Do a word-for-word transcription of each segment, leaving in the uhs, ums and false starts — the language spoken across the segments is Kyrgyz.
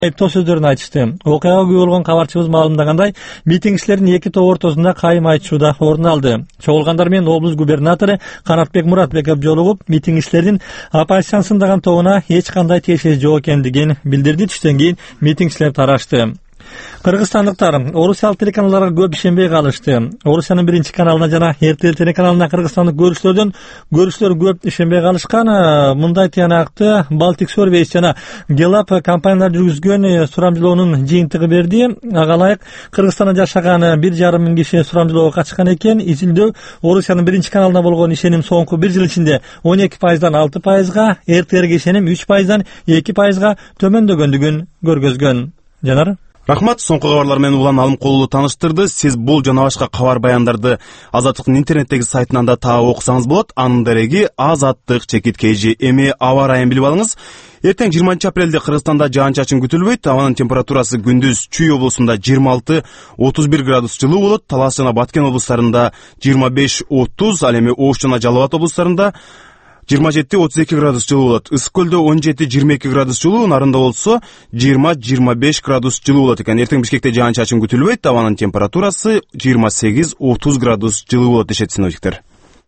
айыптоо сөздөрүн айтышты. Окуяга күбө болгон кабарчыбыз маалымдагандай, митингчилердин эки топ ортосунда кайым айтышууда орун алды. Чогулгандар менен облус губернатору Канатбек Муратбеков жолугуп, митингчилердин оппозициянын сындаган тобуна эч кандай тиешеси жок экендигин билдирди. Түштөн кийин митингчилер тарашты. Кыргызстандыктар орусиялык телеканалдарга көп ишенбей калышты. Орусиянын биринчи каналына жана эр тэ эл телеканалына кыргызстандык көрүүчүлөрдөн көрүүчүлөр көп ишенбей калышкан. Мындай тыянакты Baltic Surveys жана Gallup компаниялар жүргүзгөн сурамжылоонун жыйынтыгы берди. Ага ылайык Кыргызстанда жашаган бир жарым миң киши сурамжылоого катышкан экен. Изилдөө Орусиянын биринчи каналына болгон ишеним соңку бир жыл ичинде он эки пайыздан алты пайызга, эр тэ элге ишеним үч пайыздан эки пайызга төмөндөгөндүгүн көргөзгөн. Жанар Рахмат, соңку кабарлар менен Улан Алымкулуу тааныштырды. Сиз бул жана башка кабар баяндарды Азаттыктын интернеттеги сайтынан да таап окусаңыз болот. Анын дереги Азаттык чекит kg. Эми аба райын билип алыңыз. Эртең жыйырманчы апрелде Кыргызстанда жаан-чачын күтүлбөйт. Абанын температурасы күндүз Чүй облусунда жыйырма алты отуз бир градус жылуу болот. Талас жана Баткен облустарында жыйырма беш отуз, ал эми Ош жана Жалал Абад облустарында жыйырма жети отуз эки градус жылуу болот. Ысык көлдө он жети жыйырма эки градус жылуу, Нарында болсо жыйырма жыйырма беш градус жылуу болот экен. Эртең Бишкекте жаан-чачын күтүлбөйт. Абанын температурасы жыйырма сегиз отуз градус жылуу болот дешет синоптиктер.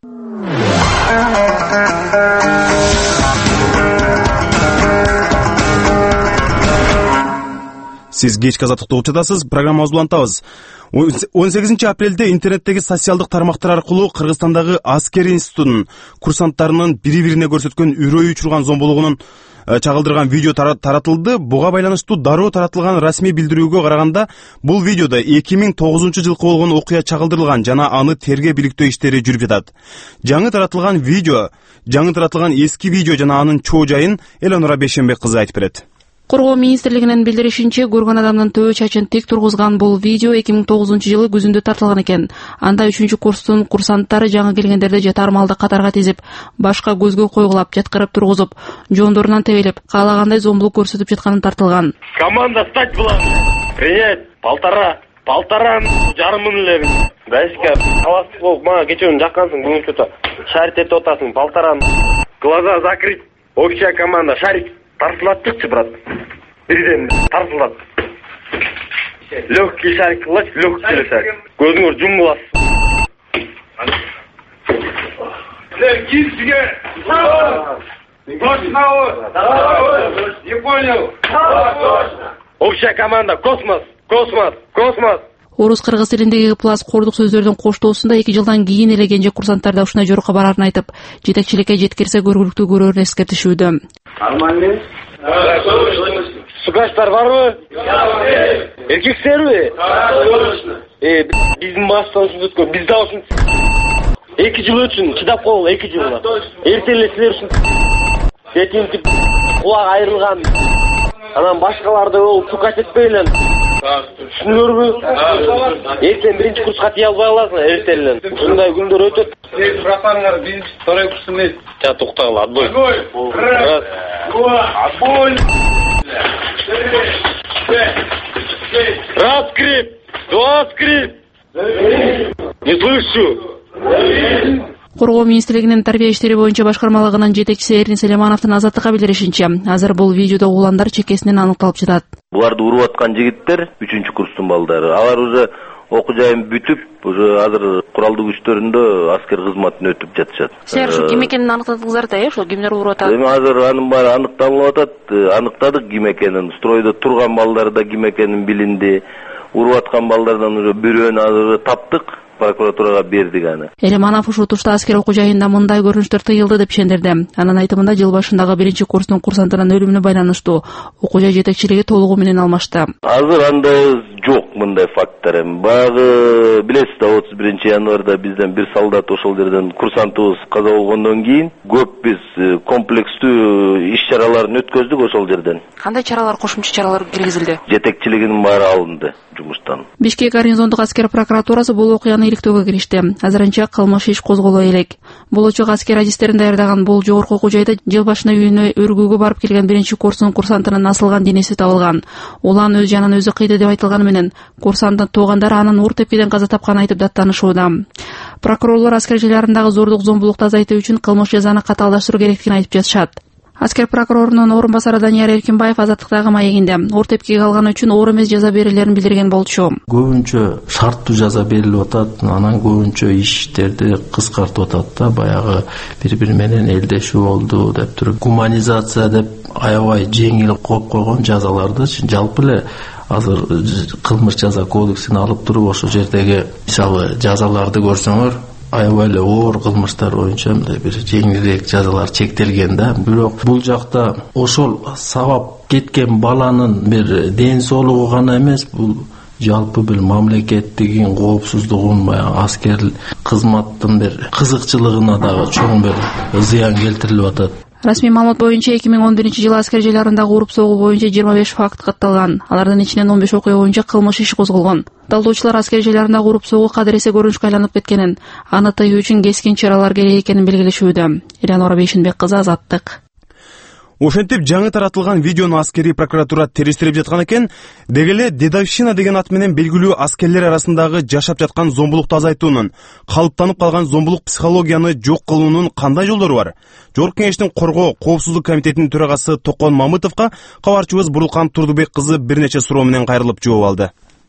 Сиз кечки Азаттыкты угуп жатасыз. Программабызды улантабыз. он сегизинчи апрелде интернеттеги социалдык тармактар аркылуу Кыргызстандагы аскер институтунун курсанттарынын бири-бирине көрсөткөн үрөй учурган зомбулугунун чагылдырган видео таратылды. Буга байланыштуу дароо таратылган расмий билдирүүгө караганда, бул видеодо эки миң тогузунчу жылкы болгон окуя чагылдырылган жана аны тергөө бириктөө иштери жүрүп жатат. Жаңы таратылган видео, жаңы таратылган эски видео жана анын чоо жайын Элонора Бейшенбек кызы айтып берет. Коргоо министрлигинин билдиришинче, көргөн адамдын төбө чачын тик тургузган бул видео эки миң тогузунчу жылы күзүндө тартылган экен. Анда үчүнчү курстун курсанттары жаңы келгендерди жатар малды катарга тизип, башка көзгө койгулап, жаткырып тургузуп, жондорунан тебелип, каалагандай зомбулук көрсөтүп жатканы тартылган. Команда стать была. Принять. Полтора. Полтора жарым миң эле. Башка таластык болуп, мага кечүүнү жаккансың, бүгүн что-то шарик этип атасың. Полтора. Глаза закрыть. Общая команда шарик. Тартылаттыкчы, брат. Бирден тартылат. Легкий шарик кылач, легкий шарик. Көзүңөр жумгулас. Кизге. Точно. Не понял. Общая команда космос, космос, космос. Орус-кыргыз тилиндеги плас кордук сөздөрдүн коштоосунда эки жылдан кийин эле кенже курсанттарда ушундай жорукка барарын айтып, жетекчиликке жеткирсе көргүлүктүү көрөөрүн эскертишүүдө. Нормально. Сугаштар барбы? Эркекстерби? Э, биздин баштан ушундай, биз да ушун эки жыл өтсүн, чыдап кол, эки жыл. Эртеле силер ушун бетинтип кулак айрылган. Анан башкаларды ол сукат этпейлен. Түшүнөрбү? Эртең биринчи курска тие албай каласың, эртелен. Ушундай күндөр өтөт. Пропандар биринчи, второй курс эмес. Жа токтогула, отбой. Раз. Отбой. Раз скрип, два скрип. Не слышу. Коргоо министрлигинин тарбия иштери боюнча башкармалыгынын жетекчиси Эрин Селимановдун Азаттыкка билдиришинче, азыр бул видеодо угуландар чекесинен аныкталып жатат. Буларды уруп аткан жигиттер үчүнчү курстун балдары. Алар уже окуу жайын бүтүп, уже азыр куралдуу күчтөрүндө аскер кызматын өтүп жатышат. Силер ушу ким экенин аныктадыңыздар да, э, ошо кимдер уруп атат? Эми азыр анын баары аныкталып атат. Аныктадык ким экенин, стройдо турган балдар да ким экенин билинди. Уруп аткан балдардан уже бирөөнү азыр таптык. Прокуратурага бердик аны. Элеманов ушул тушта аскер окуу жайында мындай көрүнүштөр тыйылды деп ишендирди. Анын айтымында жыл башындагы биринчи курстун курсантынын өлүмүнө байланыштуу окуу жай жетекчилиги толугу менен алмашты. Азыр андай жок мындай факттар. Эми баягы билесиз да, отуз биринчи январда бизден бир солдат ошол жерден курсантыбыз каза болгондон кийин көп биз комплекстүү иш-чараларын өткөздүк ошол жерден. Кандай чаралар, кошумча чаралар киргизилди? Жетекчилигинин баары алынды жумуштан. Бишкек гарнизондук аскер прокуратурасы бул окуяны иликтөөгө киришти. Азырынча кылмыш иш козголо элек. Болочок аскер адистерин даярдаган бул жогорку окуу жайда жыл башында үйүнө өргүүгө барып келген биринчи курстун курсантынын асылган денеси табылган. Улан өз жанын өзү кыйды деп айтылганы менен курсанттын туугандары анын уур тепкиден каза тапканын айтып даттанышууда. Прокурорлор аскер жайларындагы зордук зомбулукту азайтуу үчүн кылмыш жазаны катаалдаштыруу керектигин айтып жатышат. Аскер прокурорунун орун басары Данияр Эркинбаев Азаттыктагы маегинде оор тепкиге алганы үчүн оор эмес жаза берилерин билдирген болчу. Көбүнчө шарттуу жаза берилип атат, анан көбүнчө иштерди кыскартып атат да, баягы бири-бири менен элдешүү болду деп туруп гуманизация деп аябай жеңил коюп койгон жазаларды жалпы эле азыр кылмыш жаза кодексин алып туруп ошол жердеги мисалы жазаларды көрсөңөр аябай эле оор кылмыштар боюнча мындай бир жеңилирээк жазалар чектелген да. Бирок бул жакта ошол сабап кеткен баланын бир ден соолугу гана эмес, бул жалпы бир мамлекеттигин коопсуздугун, баягы аскер кызматтын бир кызыкчылыгына дагы чоң бир зыян келтирилип атат. Расмий маалымат боюнча эки миң он биринчи жылы аскер жайларындагы уруп согуу боюнча жыйырма беш факт катталган. Алардын ичинен он беш окуя боюнча кылмыш иши козголгон. Талдоочулар аскер жайларындагы уруп согуу кадыр эсе көрүнүшкө айланып кеткенин, аны тыюу үчүн кескин чаралар керек экенин белгилешүүдө. Элеонора Бейшенбек кызы, Азаттык. Ошентип жаңы таратылган видеону аскерий прокуратура териштирип жаткан экен. Деги эле дедовщина деген ат менен белгилүү аскерлер арасындагы жашап жаткан зомбулукту азайтуунун, калыптанып калган зомбулук психологияны жок кылуунун кандай жолдору бар? Жогорку Кеңештин коргоо коопсуздук комитетинин төрагасы Токон Мамытовго кабарчыбыз Бурулкан Турдубек кызы бир нече суроо менен кайрылып жооп алды.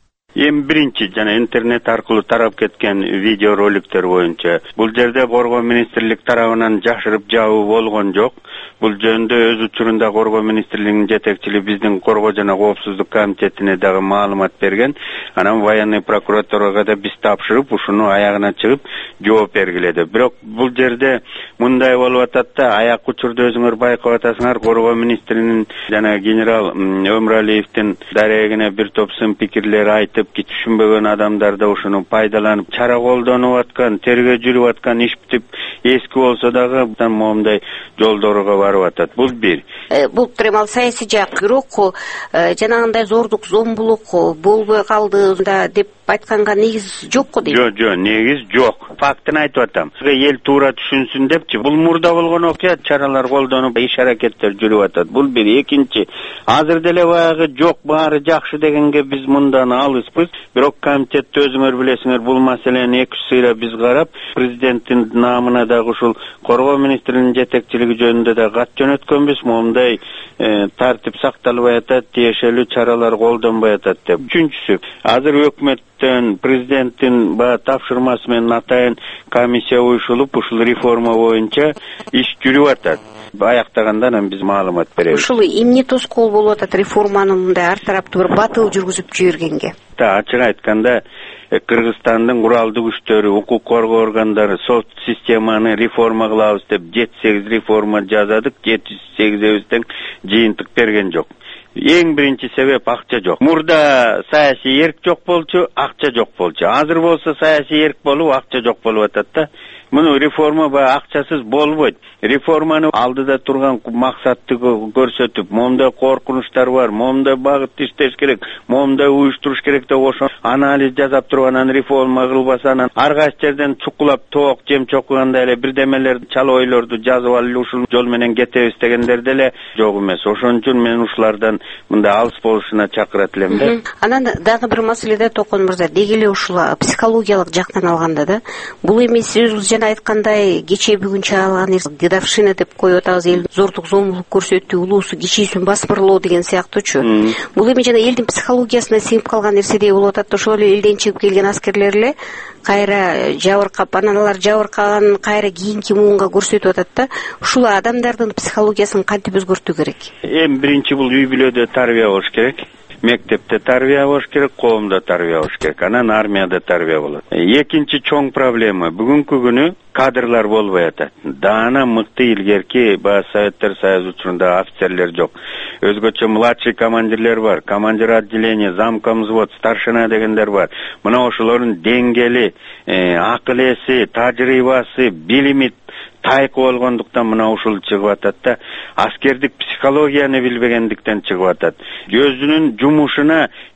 Эң биринчи жана интернет аркылуу тарап кеткен видеороликтер боюнча бул жерде Коргоо министрлик тарабынан жашырып жабуу болгон жок. Бул жөнүндө өз учурунда Коргоо министрлигинин жетекчилиги биздин коргоо жана коопсуздук комитетине дагы маалымат берген. Анан военный прокуратурага да биз тапшырып, ушуну аягына чыгып жооп бергиледи. Бирок бул жерде мындай болуп атат да, аяк учурда өзүңөр байкап атасыңар, Коргоо министринин жана генерал Өмүралиевдин дарегине бир топ сын пикирлер айтып, түшүнбөгөн адамдар да ушуну пайдаланып, чара колдонуп аткан, тергөө жүрүп аткан иш бүтүп эски болсо дагы момундай жолдорго барып атат. Бул бир. Бул тремал саясий жак, бирок жанагындай зордук, зомбулук болбой калды да деп айтканга негиз жок го дейм. Жок, жок, негиз жок. Фактын айтып атам. Эл туура түшүнсүн депчи, бул мурда болгон окуя, чаралар колдонуп, иш аракеттер жүрүп атат. Бул бир. Экинчи, азыр деле баягы жок, баары жакшы дегенге биз мындан алыспыз. Бирок комитетте өзүңөр билесиңер, бул маселени эки сыйра биз карап, президенттин намына дагы ушул Коргоо министринин жетекчилиги жөнүндө да кат жөнөткөнбүз. Момундай тартип сакталбай атат, тиешелүү чаралар колдонбой атат деп. Үчүнчүсү, азыр өкмөттөн президенттин ба тапшырмасы менен атайын комиссия уюшулуп, ушул реформа боюнча иш жүрүп атат. Аяктагандан биз маалымат беребиз. Ушул эмне тоскоол болуп атат реформаны мындай ар тараптуу бир батыл жүргүзүп жибергенге? Та ачык айтканда, Кыргызстандын куралдуу күчтөрү, укук коргоо органдары соц системаны реформа кылабыз деп жети сегиз реформа жазадык, жети сегизибизден жыйынтык берген жок. Эң биринчи себеп акча жок. Мурда саясий эрк жок болчу, акча жок болчу. Азыр болсо саясий эрк болуп, акча жок болуп атат да. Муну реформа ба акчасыз болбойт. Реформаны алдыда турган максатты көрсөтүп, момундай коркунучтар бар, момундай багыт иштеш керек, момундай уюштуруш керек деп ошо анализ жасап туруп, анан реформа кылбаса, анан ар кайсы жерден чукулап тоок жем чокугандай эле бирдемелер, чала ойлорду жазып алып ушул жол менен кетебиз дегендер деле жок эмес. Ошон үчүн мен ушулардан мындай алыс болушуна чакырат элем да. Анан дагы бир маселеде Токон мырза, деги эле ушул психологиялык жактан алганда да, бул эмес өзүбүз жана айткандай кече бүгүнчө алган дедовщина деп коюп атабыз, эл зордук, зомбулук көрсөтүү, улуусу кичүүсүн басмырлоо деген сыяктуучу. Бул эми жана элдин психологиясына сиңип калган нерседей болуп атат. Ошол эле элден чыгып келген аскерлер эле кайра жабыркап, анан алар жабыркаган кайра кийинки муунга көрсөтүп атат да. Ушул адамдардын психологиясын кантип өзгөртүү керек? Эң биринчи бул үй бүлөдө тарбия болуш керек. Мектепте тарбия болуш керек, коомдо тарбия болуш керек, анан армияда тарбия болот. Экинчи чоң проблема бүгүнкү күнү кадрлар болбой атат. Даана мыкты илгерки ба Советтер Союзу учурунда офицерлер жок. Өзгөчө младший командирлер бар, командир отделение, замком взвод, старшина дегендер бар. Мына ошолордун деңгели, акыл эси, тажрыйбасы, билими тайкы болгондуктан мына ушул чыгып атат да. Аскердик психологияны билбегендиктен чыгып атат. Өзүнүн жумушуна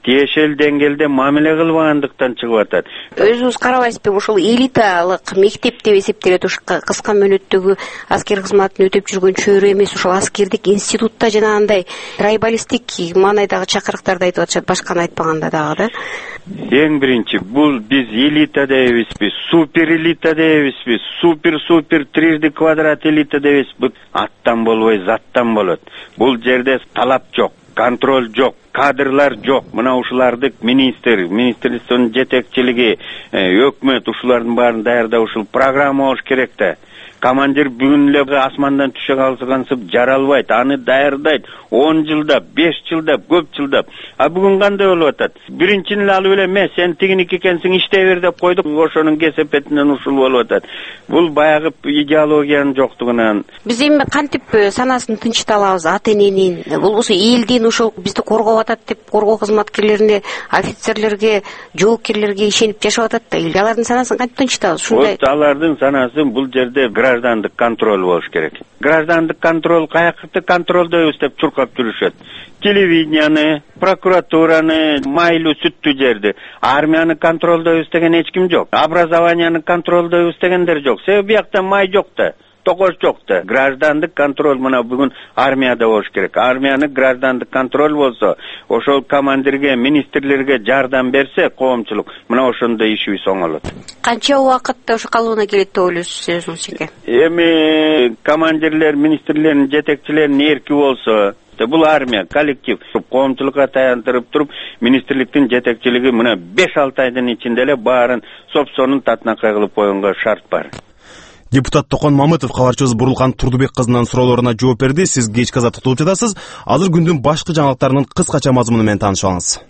тиешелүү деңгээлде мамиле кылбагандыктан чыгып атат. Өзүңүз карабайсызбы, ушул элиталык мектеп деп эсептелет, ушу кыска мөөнөттөгү аскер кызматын өтөп жүргөн чөйрө эмес, ушул аскердик институтта жанагындай трайбалистик маанайдагы чакырыктарды айтып атышат, башканы айтпаганда дагы да. Эң биринчи, бул биз элита деп эмеспиз, супер элита деп эмеспиз, супер супер трижды квадрат элита деп эмеспиз. Аттан болбой, заттан болот. Бул жерде талап жок, контроль жок, кадрлар жок. Мына ушуларды министр, министрликтин жетекчилиги, өкмөт ушулардын баарын даярдап ушул программа болуш керек да. Командир бүгүн эле асмандан түшө калсып жаралбайт, аны даярдайт он жылдап, беш жылдап, көп жылдап. А бүгүн кандай болуп атат? Биринчини эле алып эле, "Мен сен тигиники экенсиң, иштей бер" деп койдук. Ошонун кесепетинен ушул болуп атат. Бул баягы идеологиянын жоктугунан. Биз эми кантип санасын тынчыта алабыз ата-эненин, болбосо элдин ушул бизди коргоп атат деп коргоо кызматкерлерине, офицерлерге, жоопкерлерге ишенип жашап атат да. Алардын санасын кантип тынчытабыз? Ушундай. Вот алардын санасын бул жерде граждандык контроль болуш керек. Граждандык контроль каякты контролдойбуз деп чуркап жүрүшөт. Телевиденияны, прокуратураны, майлуу сүттүү жерди, армияны контролдойбуз деген эч ким жок. Образованияны контролдойбуз дегендер жок. Себеби биякта май жок да. Токош жок да. Граждандык контроль мына бүгүн армияда болуш керек. Армияны граждандык контроль болсо, ошол командирге, министрлерге жардам берсе коомчулук, мына ошондо ишибиз оңолот. Канча убакытта ошо калыбына келет деп ойлойсуз өзүңүзгө? Эми командирлер, министрлердин жетекчилеринин эрки болсо, бул армия, коллектив, коомчулукка таяндырып туруп, министрликтин жетекчилиги мына беш алты айдын ичинде эле баарын сопсонун татынакай кылып коюнга шарт бар. Депутат Токон Мамытов кабарчыбыз Бурулкан Турдубек кызынын суроолоруна жооп берди. Сиз кечки азатты тутулуп жатасыз. Азыр күндүн башкы жаңылыктарынын кыскача мазмуну менен таанышып алыңыз.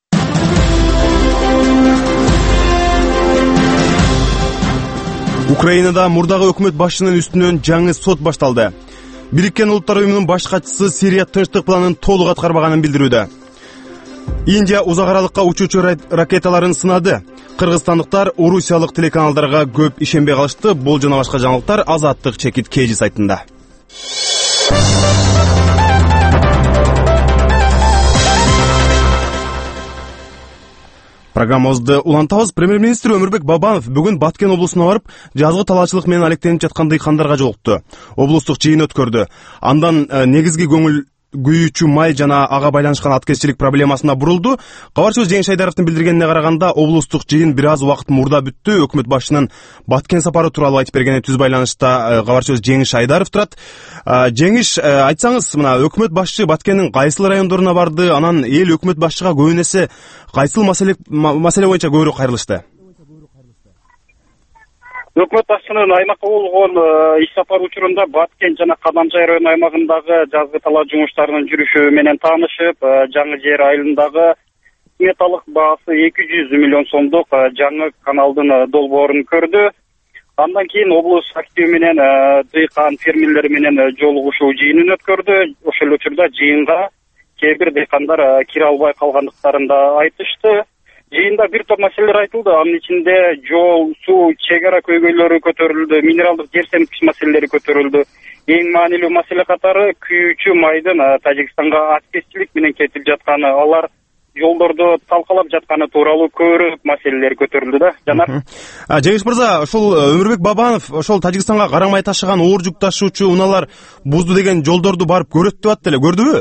Украинада мурдагы өкмөт башчынын үстүнөн жаңы сот башталды. Бириккен Улуттар уюмунун баш катчысы Сирия тынчтык планын толук аткарбаганын билдирүүдө. Индия узак аралыкка учуучу ракеталарын сынады. Кыргызстандыктар орусиялык телеканалдарга көп ишенбей калышты. Бул жана башка жаңылыктар Азаттык чекит кей жи сайтында. Программабызды улантабыз. Премьер-министр Өмүрбек Бабанов бүгүн Баткен облусуна барып, жазгы талаачылык менен алектенип жаткан дыйкандарга жолукту. Облустук жыйын өткөрдү. Андан негизги көңүл күйүүчү май жана ага байланышкан аткезчилик проблемасына бурулду. Кабарчыбыз Жеңиш Айдаровдун билдиргенине караганда, облустук жыйын бир аз убакыт мурда бүттү. Өкмөт башчынын Баткен сапары тууралуу айтып бергени түз байланышта кабарчыбыз Жеңиш Айдаров турат. Жеңиш, айтсаңыз, мына өкмөт башчы Баткендин кайсыл райондоруна барды? Анан эл өкмөт башчыга көбүн эсе кайсыл маселе маселе боюнча көбүрөөк кайрылышты? Өкмөт башчынын аймакка болгон иш сапары учурунда Баткен жана Кадамжай район аймагындагы жазгы талаа жумуштарынын жүрүшү менен таанышып, жаңы жер айылындагы сметалык баасы эки жүз миллион сомдук жаңы каналдын долбоорун көрдү. Андан кийин облус активи менен дыйкан фермерлер менен жолугушуу жыйынын өткөрдү. Ошол учурда жыйынга кээ бир дыйкандар кире албай калгандыктарын да айтышты. Жыйында бир топ маселелер айтылды. Анын ичинде жол, суу, чек ара көйгөйлөрү көтөрүлдү, минералдык жер семирткич маселелери көтөрүлдү. Эң маанилүү маселе катары күйүүчү майдын Тажикстанга аткезчилик менен кетип жатканы, алар жолдорду талкалап жатканы тууралуу көбүрөөк маселелер көтөрүлдү да. Жанар. Жеңиш мырза, ошол Өмүрбек Бабанов ошол Тажикстанга карамай ташыган оор жүк ташуучу унаалар бузду деген жолдорду барып көрөт деп атты эле, көрдүбү?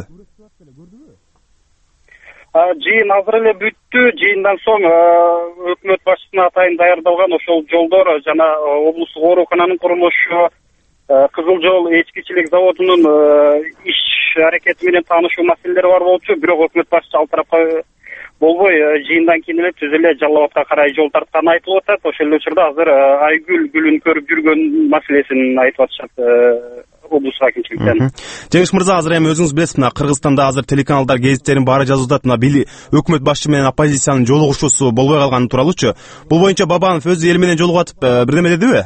Жыйын азыр эле бүттү. Жыйындан соң өкмөт башчысына атайын даярдалган ошол жолдор жана облустук оорукананын курулушу, Кызыл жол эчкичилик заводунун иш аракети менен таанышуу маселелери бар болчу. Бирок өкмөт башчысы ал тарапка болбой, жыйындан кийин эле түз эле Жалал абадка карай жол тартканы айтылып атат. Ошол учурда азыр Айгүл гүлүн көрүп жүргөн маселесин айтып атышат облус акимчиликтен. Жеңиш мырза, азыр эми өзүңүз билесиз, мына Кыргызстанда азыр телеканалдар, гезиттердин баары жазып атат, мына били өкмөт башчы менен оппозициянын жолугушуусу болбой калганы тууралуучу. Бул боюнча Бабанов өзү эл менен жолугуп атып бирдеме дедиби?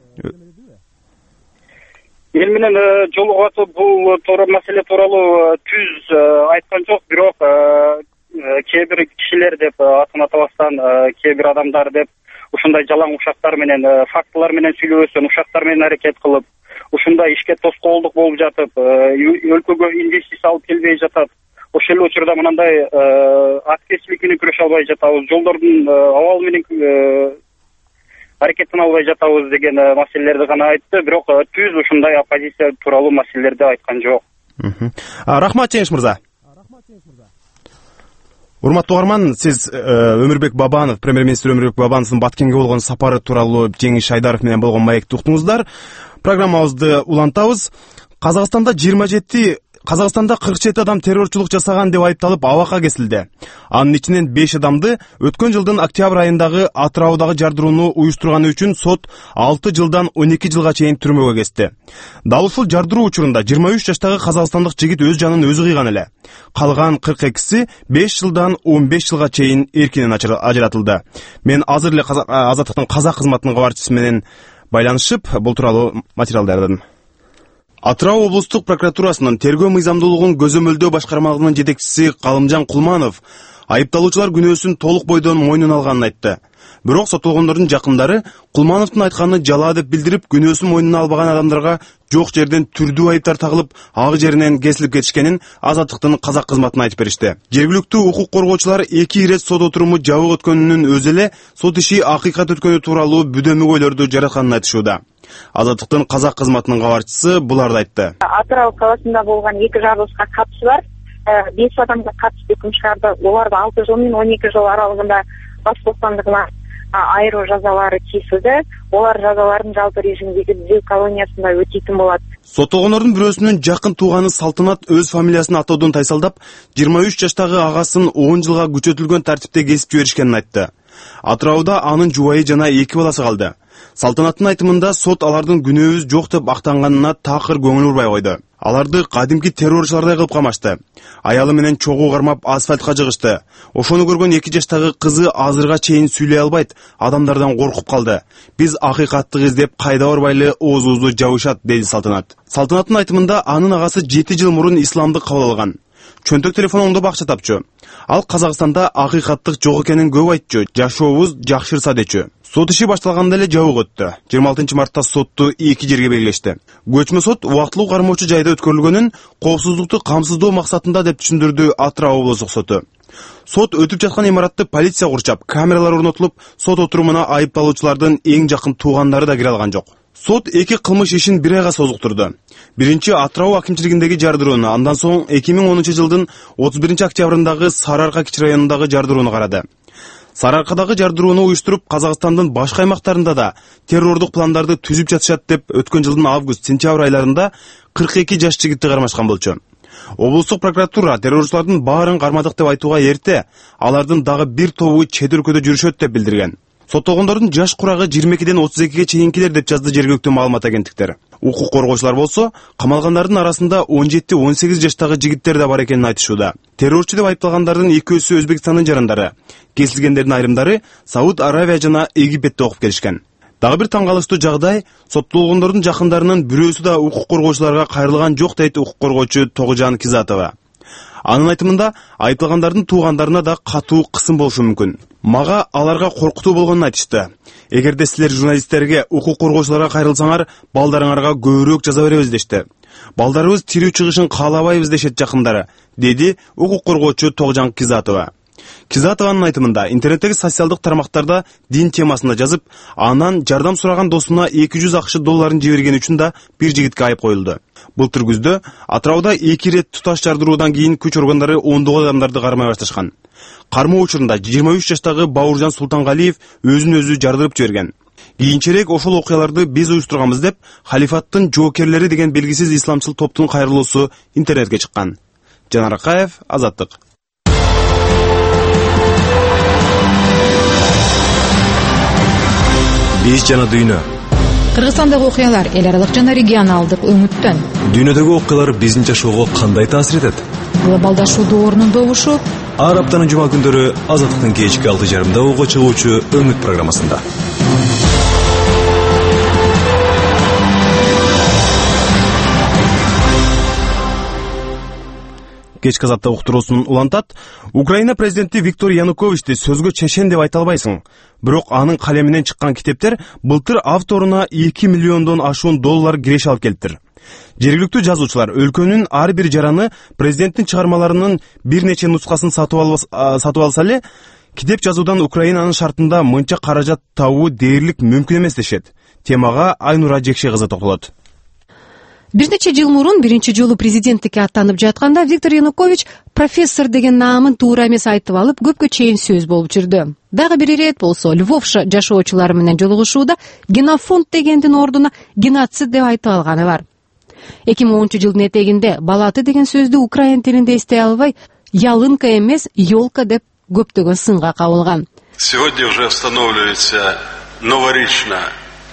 Эл менен жолугуп атып бул туура маселе тууралуу түз айткан жок, бирок кээ бир кишилер деп атын атабастан кээ бир адамдар деп ушундай жалаң ушактар менен, фактылар менен сүйлөбөстөн ушактар менен аракет кылып, ушундай ишке тоскоолдук болуп жатып, өлкөгө инвестиция алып келбей жатат. ошол эле учурда мындай активистик менен күрөшө албай жатабыз, жолдордун абалы менен аракеттен албай жатабыз деген маселелерди гана айтты, бирок түз ушундай оппозиция тууралуу маселелерди айткан жок. Рахмат Жеңиш мырза. Урматтуу угарман, сиз Өмүрбек Бабанов, премьер-министр Өмүрбек Бабановдун Баткенге болгон сапары тууралуу Жеңиш Айдаров менен болгон маекти уктуңуздар. Программабызды улантабыз. Казакстанда жыйырма жети Казакстанда кырк жети адам террорчулук жасаган деп айыпталып абакка кесилди. Анын ичинен беш адамды өткөн жылдын октябрь айындагы Атыраудагы жардырууну уюштурганы үчүн сот алты жылдан он эки жылга чейин түрмөгө кести. Дал ушул жардыруу учурунда жыйырма үч жаштагы казакстандык жигит өз жанын өзү кыйган эле. Калган кырк экиси беш жылдан он беш жылга чейин эркинен ажыратылды. Мен азыр эле Азаттыктын казак кызматынын кабарчысы менен байланышып, бул тууралуу материал даярдадым. Атырау облустук прокуратурасынын тергөө мыйзамдуулугун көзөмөлдөө башкармалыгынын жетекчиси Калымжан Кулманов айыпталуучулар күнөөсүн толук бойдон мойнуна алганын айтты. Бирок соттолгондордун жакындары Кулмановдун айтканын жалаа деп билдирип, күнөөсүн мойнуна албаган адамдарга жок жерден түрдүү айыптар тагылып, ак жеринен кесилип кетишкенин Азаттыктын казак кызматына айтып беришти. Жергиликтүү укук коргоочулар эки ирет сот отуруму жабык өткөнүнүн өзү эле сот иши акыйкат өткөнү тууралуу бүдөмөгөйлөрдү жаратканын айтышууда. Азаттыктын казак кызматынын кабарчысы буларды айтты. Атырау каласында болгон эки жарылышка катышы бар. беш адамга катышып өкүм чыгарды. Оларга алты жыл менен он эки жыл аралыгында бас бостандыгынан айыруу жазалары кесилди. Олар жазаларын жалпы режимдеги түзөө колониясында өтөйтүн болот. Соттолгондордун бирөөсүнүн жакын тууганы Салтанат өз фамилиясын атоодон тайсалдап, жыйырма үч жаштагы агасын он жылга күчөтүлгөн тартипте кесип жиберишкенин айтты. Атырауда анын жубайы жана эки баласы калды. Салтанаттын айтымында сот алардын күнөөбүз жок деп актанганына такыр көңүл бурбай койду. Аларды кадимки террорчулардай кылып камашты. Аялы менен чогуу кармап асфальтка жыгышты. Ошону көргөн эки жаштагы кызы азырга чейин сүйлөй албайт, адамдардан коркуп калды. Биз акыйкатты издеп кайда барбайлы оозубузду жабышат, деди Салтанат. Салтанаттын айтымында анын агасы жети жыл мурун исламды кабыл алган. Чөнтөк телефон оңдоп акча тапчу. Ал Казакстанда акыйкаттык жок экенин көп айтчу, жашообуз жакшырса дечү. Сот иши башталганда эле жабык өттү. жыйырма алтынчы мартта сотту эки жерге белгилешти. Көчмө сот убактылуу кармоочу жайда өткөрүлгөнүн коопсуздукту камсыздоо максатында деп түшүндүрдү Атырау облустук соту. Сот өтүп жаткан имаратты полиция курчап, камералар орнотулуп, сот отурумуна айыпталуучулардын эң жакын туугандары да кире алган жок. Сот эки кылмыш ишин бир айга созуктурду. Биринчи Атырау акимчилигиндеги жардырууну, андан соң эки миң онунчу жылдын отуз биринчи октябрындагы Сары-Арка кичи районундагы жардырууну карады. Сары-Аркадагы жардырууну уюштуруп, Казакстандын башка аймактарында да террордук пландарды түзүп жатышат деп өткөн жылдын август-сентябрь айларында кырк эки жаш жигитти кармашкан болчу. Облустук прокуратура террорчулардын баарын кармадык деп айтууга эрте, алардын дагы бир тобу чет өлкөдө жүрүшөт деп билдирген. Соттолгондордун жаш курагы жыйырма экиден отуз экиге чейинкилер деп жазды жергиликтүү маалымат агенттиктер. Укук коргоочулар болсо, камалгандардын арасында он жети он сегиз жаштагы жигиттер да бар экенин айтышууда. Террорчу деп айыпталгандардын экөөсү Өзбекстандын жарандары, кесилгендердин айрымдары Сауд Аравия жана Египетте окуп келишкен. Дагы бир таң калыштуу жагдай, соттолгондордун жакындарынын бирөөсү да укук коргоочуларга кайрылган жок, дейт укук коргоочу Тогужан Кизатова. Анын айтымында айыпталгандардын туугандарына да катуу кысым болушу мүмкүн. Мага аларга коркутуу болгонун айтышты. Эгерде силер журналисттерге, укук коргоочуларга кайрылсаңар, балдарыңарга көбүрөөк жаза беребиз дешти. Балдарыбыз тирүү чыгышын каалабайбыз дешет жакындары, деди укук коргоочу Тогужан Кизатова. Кизатованын айтымында интернеттеги социалдык тармактарда дин темасында жазып, анан жардам сураган досуна эки жүз акш долларын жибергени үчүн да бир жигитке айып коюлду. Былтыр күздө Атырауда эки ирет туташ жардыруудан кийин күч органдары ондогон адамдарды кармай башташкан. Кармоо учурунда жыйырма үч жаштагы Бауыржан Султангалиев өзүн өзү жардырып жиберген. Кийинчерээк ошол окуяларды биз уюштурганбыз деп халифаттын жоокерлери деген белгисиз исламчыл топтун кайрылуусу интернетке чыккан. Жанар Акаев, Азаттык. Биз жана дүйнө. Кыргызстандагы окуялар эл аралык жана регионалдык өңүттөн. Дүйнөдөгү окуялар биздин жашоого кандай таасир этет? Глобалдашуу доорунун добушу. Ар аптанын жума күндөрү Азаттыктын кечки алты жарымда ого чыгуучу Өңүт программасында. Кечки Азатта уктуруусун улантат. Украина президенти Виктор Януковичти сөзгө чешен деп айта албайсың. Бирок анын калеминен чыккан китептер былтыр авторуна эки миллиондон ашуун доллар киреш алып келиптир. Жергиликтүү жазуучулар өлкөнүн ар бир жараны президенттин чыгармаларынын бир нече нускасын сатып алса эле, китеп жазуудан Украинанын шартында мынча каражат табуу дээрлик мүмкүн эмес дешет. Темага Айнура Жекше кызы токтолот. Бир нече жыл мурун биринчи жолу президенттикке аттанып жатканда Виктор Янукович профессор деген наамын туура эмес айтып алып, көпкө чейин сөз болуп жүрдү. Дагы бир ирет болсо Львов жашоочулары менен жолугушууда генофонд дегендин ордуна геноцид деп айтып алганы бар. эки миң онунчу жылдын этегинде балаты деген сөздү украин тилинде эстей албай, ялынка эмес, ёлка деп көптөгөн сынга кабылган. Сегодня уже устанавливается новоречная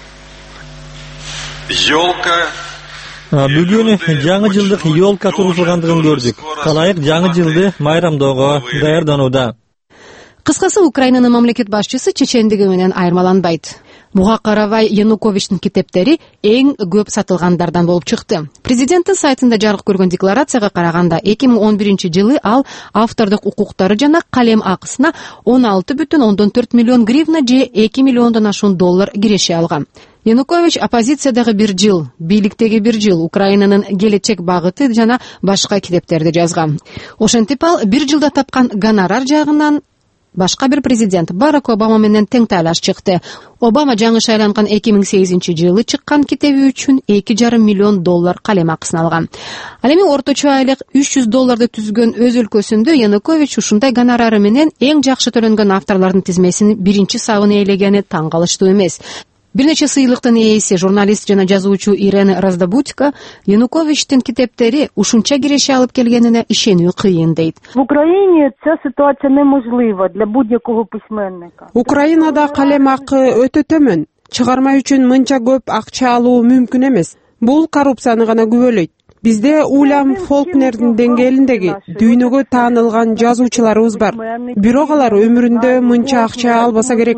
ёлка. Бүгүн жаңы жылдык ёлка тургузулгандыгын көрдүк. Калайык жаңы жылды майрамдоого даярданууда. Кыскасы, Украинанын мамлекет башчысы чечендиги менен айырмаланбайт. Буга карабай Януковичтин китептери эң көп сатылгандардан болуп чыкты. Президенттин сайтында жарык көргөн декларацияга караганда эки миң он биринчи жылы ал автордук укуктары жана калем акысына он алты бүтүн ондон төрт миллион гривна же эки миллиондон ашуун доллар киреше алган. Янукович оппозициядагы бир жыл, бийликтеги бир жыл, Украинанын келечек багыты жана башка китептерди жазган. Ошентип ал бир жылда тапкан гонорар жагынан башка бир президент Барак Обама менен тең талаш чыкты. Обама жаңы шайланган эки миң сегизинчи жылы чыккан китеби үчүн эки жарым миллион доллар калем акысын алган. Ал эми орточо айлык үч жүз долларды түзгөн өз өлкөсүндө Янукович ушундай гонорары менен эң жакшы төлөнгөн авторлордун тизмесин биринчи сабын ээлегени таң калыштуу эмес. Бир нече сыйлыктын ээси журналист жана жазуучу Ирена Раздобудько Януковичтин китептери ушунча киреше алып келгенине ишенүү кыйын дейт. В Украине ця ситуація неможлива для будь-якого письменника. Украинада калем акы өтө төмөн. Чыгарма үчүн мынча көп акча алуу мүмкүн эмес. Бул коррупцияны гана күбөлөйт. Бизде Уильям Фолкнердин деңгээлиндеги дүйнөгө таанылган жазуучуларыбыз бар. Бирок алар өмүрүндө мынча акча албаса керек.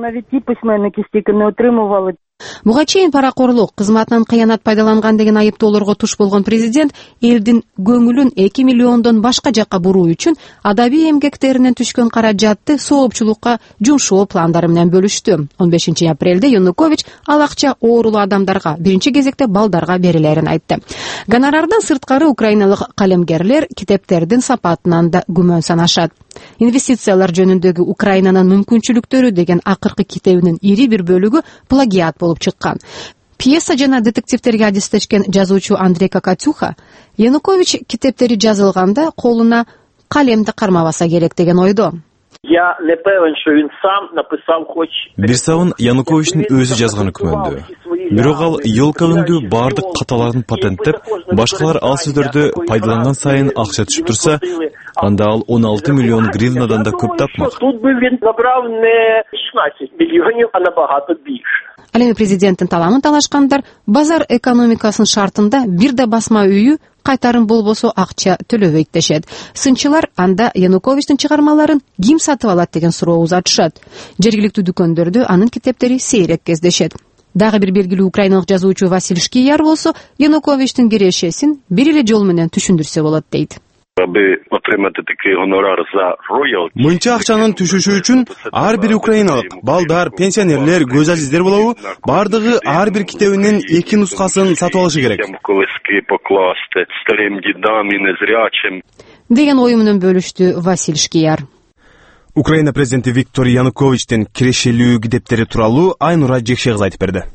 Буга чейин паракорлук, кызматынан кыянат пайдаланган деген айыптоолорго туш болгон президент элдин көңүлүн эки миллиондон башка жакка буруу үчүн адабий эмгектеринен түшкөн каражатты соопчулукка жумшоо пландары менен бөлүштү. он бешинчи апрелде Янукович ал акча оорулуу адамдарга, биринчи кезекте балдарга берилерин айтты. Гонорардан сырткары украиналык калемгерлер китептердин сапатынан да күмөн санашат. Инвестициялар жөнүндөгү Украинанын мүмкүнчүлүктөрү деген акыркы китебинин ири бир бөлүгү плагиат болуп чыккан. Пьеса жана детективтерге адистешкен жазуучу Андрей Кокатюха Янукович китептери жазылганда колуна калемди кармабаса керек деген ойдо. Я не певен, що він сам написав хоч... Бир сабын Януковичтин өзү жазганы күмөндүү. Бирок ал ёлкалындуу бардык каталарын патенттеп, башкалар ал сөздөрдү пайдаланган сайын акча түшүп турса, анда ал он алты миллион гривнадан да көп тапмак. Тут би він набрав не шестнадцать миллионів, а набагато більше. Ал эми президенттин таламын талашкандар базар экономикасынын шартында бир да басма үйү кайтарым болбосо акча төлөбөйт дешет. Сынчылар анда Януковичтин чыгармаларын ким сатып алат деген суроо узатышат. Жергиликтүү дүкөндөрдө анын китептери сейрек кездешет. Дагы бир белгилүү украиналык жазуучу Василь Шкияр болсо Януковичтин кирешесин бир эле жол менен түшүндүрсө болот дейт. Аби отримати такий гонорар за роялти. Мынча акчанын түшүшү үчүн ар бир украиналык балдар, пенсионерлер, көз азиздер болобу, бардыгы ар бир китебинин эки нускасын сатып алышы керек. Колески покласти старым дедам и незрячим. Деген ою менен бөлүштү Василь Шкияр. Украина президенти Виктор Януковичтин кирешелүү китептери тууралуу Айнура Жекше кызы айтып берди.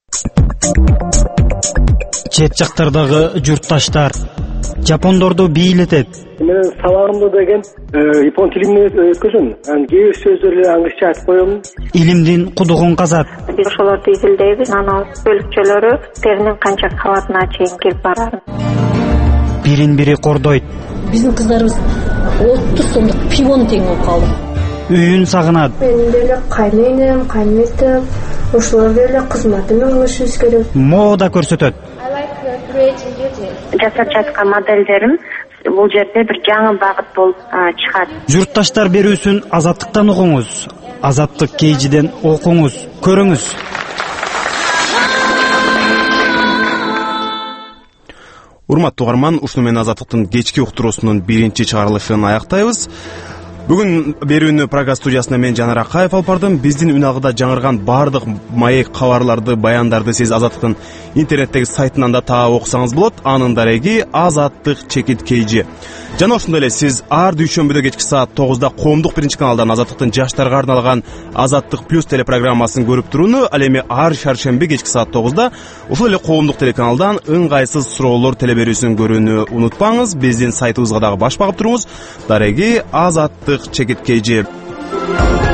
Чет жактардагы журтташтар жапондорду бийлетет. Мен сабагымда деген япон тилинен өткөзөм. Анан кээ бир сөздөрдү англисче айтып коем. Илимдин кудугун казат. Ошолорду изилдейбиз, анан бөлүкчөлөрү теринин канча кабатына чейин келип барат. Бирин-бири кордойт. Биздин кыздарыбыз отуз сомдук пивону тең болуп калды. Үйүн сагынат. Мен деле кайненем, кайнетем, ошолор деле кызматыма өшүш керек. Мода көрсөтөт. Жасап жаткан моделдерим бул жерде бир жаңы багыт болуп чыгат. Журтташтар берүүсүн Азаттыктан угуңуз. Азаттык кейжиден окуңуз, көрүңүз. Урматтуу угарман, ушуну менен Азаттыктын кечки уктуруусунун биринчи чыгарылышын аяктайбыз. Бүгүн берүүнү Прага студиясында мен Жанар Акаев алып бардым. Биздин үнагыда жаңырган бардык маек кабарларды, баяндарды сиз Азаттыктын интернеттеги сайтынан да таап окусаңыз болот. Анын дареги Азаттык чекит kg. Жана ошондой эле сиз ар дүйшөмбүдө кечки саат тогузда коомдук биринчи каналдан Азаттыктын жаштарга арналган Азаттык плюс телепрограммасын көрүп турууну, ал эми ар шаршемби кечки саат тогузда ушул эле коомдук телеканалдан ыңгайсыз суроолор телеберүүсүн көрүүнү унутпаңыз. Биздин сайтыбызга дагы баш багып туруңуз. Дареги Азаттык чекит kg.